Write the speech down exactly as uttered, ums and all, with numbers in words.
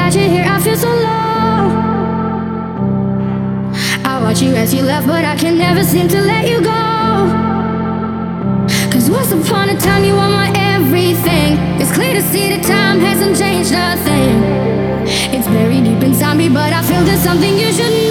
without you here, I feel so low. I watch you as you left, but I can never seem to let you go. Cause once upon a time you were my everything. It's clear to see that time hasn't changed a thing. It's buried deep inside me, but I feel there's something you should know.